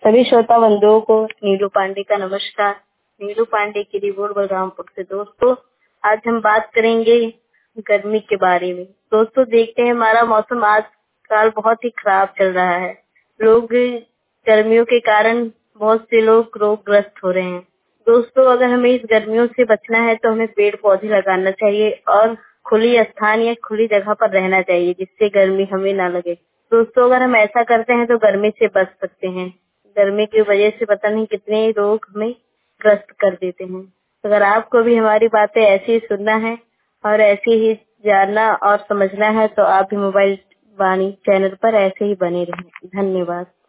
सभी श्रोता बंधुओं को नीलू पांडे का नमस्कार। नीलू पांडे की रिपोर्ट बलरामपुर से। दोस्तों, आज हम बात करेंगे गर्मी के बारे में। दोस्तों, देखते हैं हमारा मौसम आजकल बहुत ही खराब चल रहा है। लोग गर्मियों के कारण बहुत से लोग रोगग्रस्त हो रहे हैं। दोस्तों, अगर हमें इस गर्मियों से बचना है तो हमें पेड़ पौधे लगाना चाहिए और खुली स्थान या खुली जगह पर रहना चाहिए, जिससे गर्मी हमें ना लगे। दोस्तों, अगर हम ऐसा करते हैं तो गर्मी से बच सकते हैं। गर्मी की वजह से पता नहीं कितने रोग हमें ग्रस्त कर देते हैं। अगर आपको भी हमारी बातें ऐसे ही सुनना है और ऐसे ही जानना और समझना है तो आप भी मोबाइल वाणी चैनल पर ऐसे ही बने रहें। धन्यवाद।